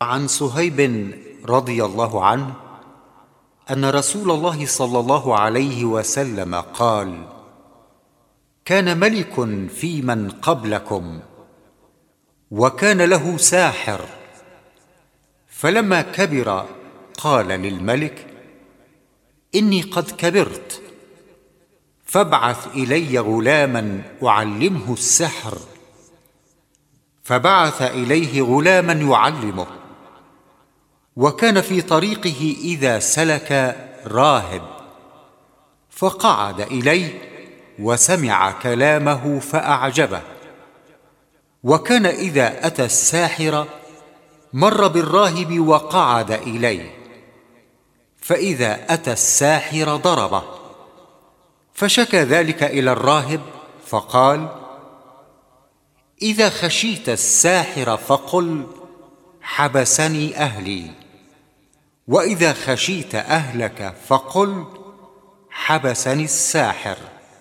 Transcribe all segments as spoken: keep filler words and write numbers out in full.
عن صهيب رضي الله عنه أن رسول الله صلى الله عليه وسلم قال: كان ملك في من قبلكم وكان له ساحر، فلما كبر قال للملك: إني قد كبرت، فابعث إلي غلاما أعلمه السحر. فبعث إليه غلاما يعلمه، وكان في طريقه إذا سلك راهب، فقعد إليه وسمع كلامه فأعجبه. وكان إذا أتى الساحر مر بالراهب وقعد إليه، فإذا أتى الساحر ضربه، فشكى ذلك إلى الراهب فقال: إذا خشيت الساحر فقل: حبسني أهلي، وإذا خشيت أهلك فقل: حبسني الساحر.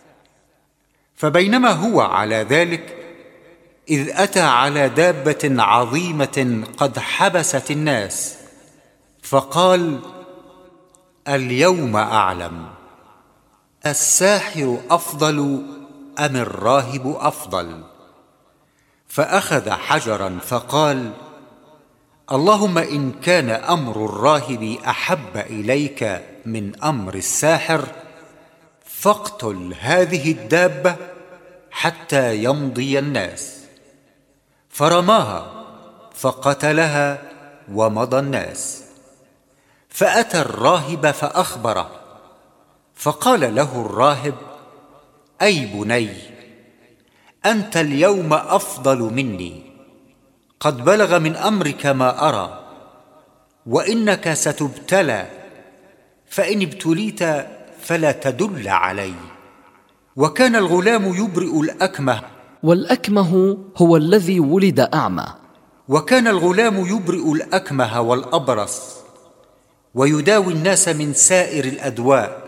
فبينما هو على ذلك إذ أتى على دابة عظيمة قد حبست الناس، فقال: اليوم أعلم الساحر أفضل أم الراهب أفضل؟ فأخذ حجرا فقال: اللهم إن كان أمر الراهب أحب إليك من أمر الساحر، فاقتل هذه الدابة حتى يمضي الناس. فرماها فقتلها ومضى الناس. فأتى الراهب فأخبره، فقال له الراهب: أي بني، أنت اليوم أفضل مني، قد بلغ من أمرك ما أرى، وإنك ستبتلى، فإن ابتليت فلا تدل علي. وكان الغلام يبرئ الأكمه، والأكمه هو الذي ولد أعمى. وكان الغلام يبرئ الأكمه والأبرص، ويداوي الناس من سائر الأدواء.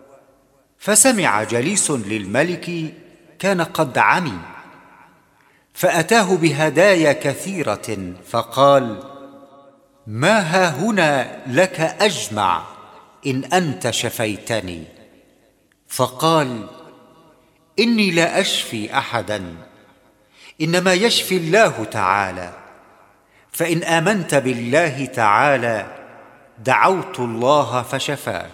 فسمع جليس للملك كان قد عمي، فأتاه بهدايا كثيرة، فقال: ما هاهنا لك أجمع إن أنت شفيتني؟ فقال: إني لا أشفي أحدا، إنما يشفي الله تعالى، فإن آمنت بالله تعالى دعوت الله فشفاك.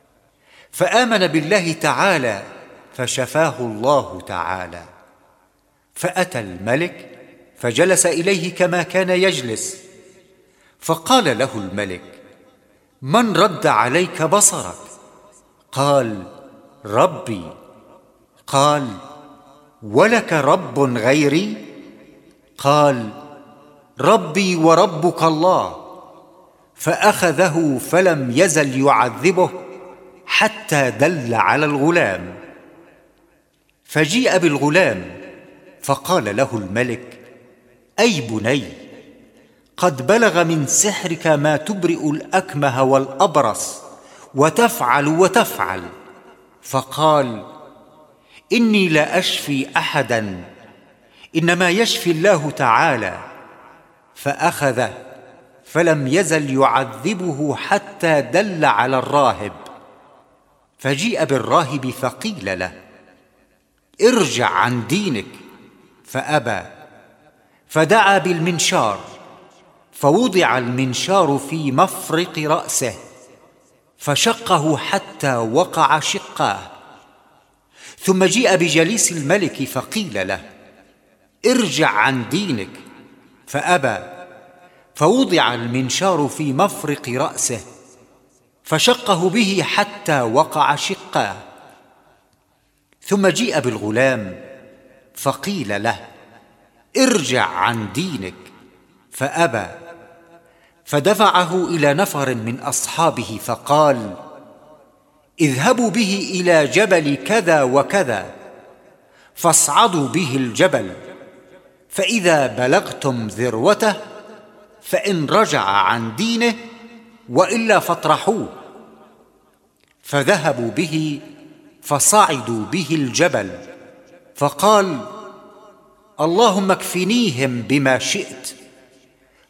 فآمن بالله تعالى فشفاه الله تعالى. فأتى الملك فجلس إليه كما كان يجلس، فقال له الملك: من رد عليك بصرك؟ قال: ربي. قال: ولك رب غيري؟ قال: ربي وربك الله. فأخذه فلم يزل يعذبه حتى دل على الغلام. فجيء بالغلام فقال له الملك: أي بني، قد بلغ من سحرك ما تبرئ الأكمه والأبرص وتفعل وتفعل. فقال: إني لا أشفي أحدا، إنما يشفي الله تعالى. فأخذه فلم يزل يعذبه حتى دل على الراهب. فجيء بالراهب فقيل له: ارجع عن دينك، فأبى. فدعا بالمنشار، فوضع المنشار في مفرق رأسه، فشقه حتى وقع شقاه. ثم جيء بجليس الملك فقيل له: ارجع عن دينك، فأبى. فوضع المنشار في مفرق رأسه، فشقه به حتى وقع شقاه. ثم جيء بالغلام فقيل له: ارجع عن دينك، فأبى. فدفعه إلى نفر من أصحابه فقال: اذهبوا به إلى جبل كذا وكذا، فاصعدوا به الجبل، فإذا بلغتم ذروته فإن رجع عن دينه وإلا فاطرحوه. فذهبوا به فصعدوا به الجبل، فقال: اللهم اكفنيهم بما شئت.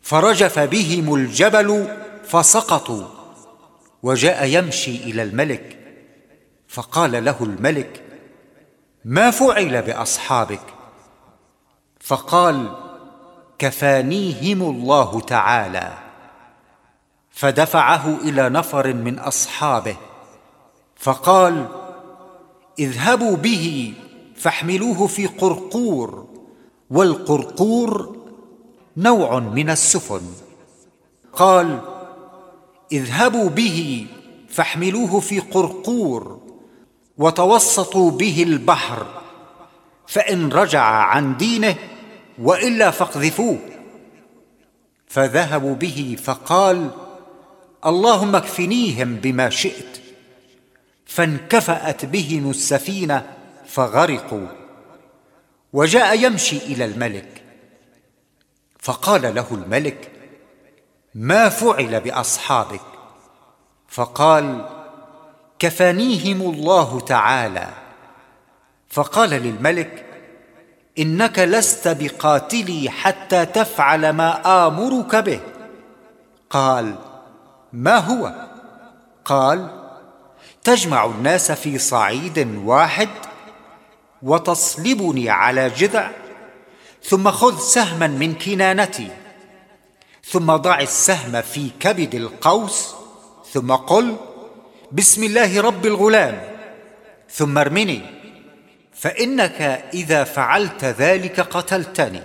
فرجف بهم الجبل فسقطوا. وجاء يمشي إلى الملك، فقال له الملك: ما فعل بأصحابك؟ فقال: كفانيهم الله تعالى. فدفعه إلى نفر من أصحابه فقال: اذهبوا به فاحملوه في قرقور، والقرقور نوع من السفن. قال: اذهبوا به فاحملوه في قرقور وتوسطوا به البحر، فإن رجع عن دينه وإلا فاقذفوه. فذهبوا به فقال: اللهم اكفنيهم بما شئت. فانكفأت بهم السفينة فغرقوا. وجاء يمشي إلى الملك، فقال له الملك: ما فعل بأصحابك؟ فقال: كفانيهم الله تعالى. فقال للملك: إنك لست بقاتلي حتى تفعل ما آمرك به. قال: ما هو؟ قال: تجمع الناس في صعيد واحد وتصلبني على جذع، ثم خذ سهما من كنانتي، ثم ضع السهم في كبد القوس، ثم قل: بسم الله رب الغلام، ثم ارمني، فإنك إذا فعلت ذلك قتلتني.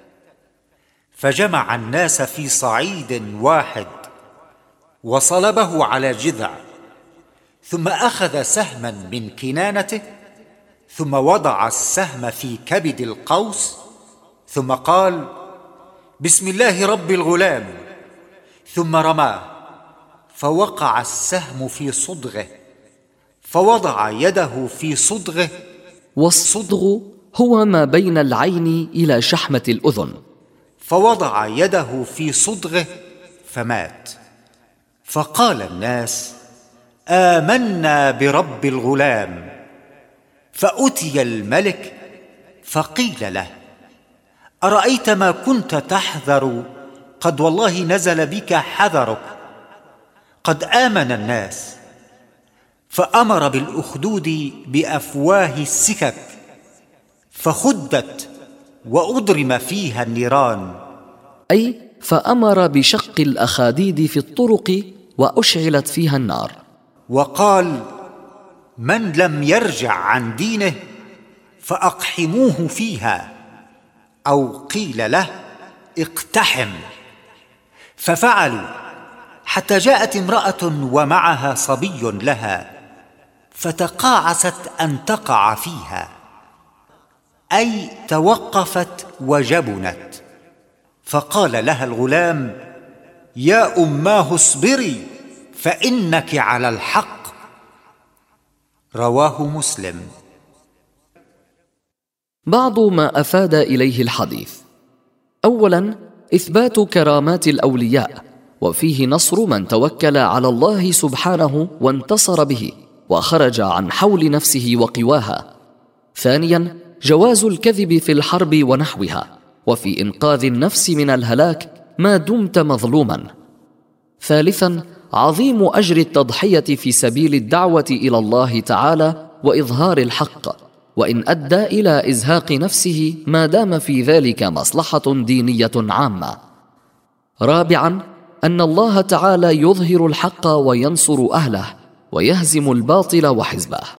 فجمع الناس في صعيد واحد وصلبه على جذع، ثم أخذ سهما من كنانته، ثم وضع السهم في كبد القوس، ثم قال: بسم الله رب الغلام، ثم رماه، فوقع السهم في صدغه، فوضع يده في صدغه. والصدغ هو ما بين العين إلى شحمة الأذن. فوضع يده في صدغه فمات. فقال الناس: آمنا برب الغلام. فأتي الملك فقيل له: أرأيت ما كنت تحذر؟ قد والله نزل بك حذرك، قد آمن الناس. فأمر بالأخدود بأفواه السكك، فخدت وأضرم فيها النيران. أي فأمر بشق الأخاديد في الطرق وأشعلت فيها النار. وقال: من لم يرجع عن دينه فأقحموه فيها، أو قيل له: اقتحم. ففعلوا، حتى جاءت امرأة ومعها صبي لها، فتقاعست أن تقع فيها، أي توقفت وجبنت. فقال لها الغلام: يا أماه اصبري، فإنك على الحق. رواه مسلم. بعض ما أفاد إليه الحديث: أولاً، إثبات كرامات الأولياء، وفيه نصر من توكل على الله سبحانه وانتصر به وخرج عن حول نفسه وقواها. ثانياً، جواز الكذب في الحرب ونحوها، وفي إنقاذ النفس من الهلاك ما دمت مظلوماً. ثالثاً، عظيم أجر التضحية في سبيل الدعوة إلى الله تعالى وإظهار الحق، وإن أدى إلى إزهاق نفسه ما دام في ذلك مصلحة دينية عامة. رابعاً، أن الله تعالى يظهر الحق وينصر أهله ويهزم الباطل وحزبه.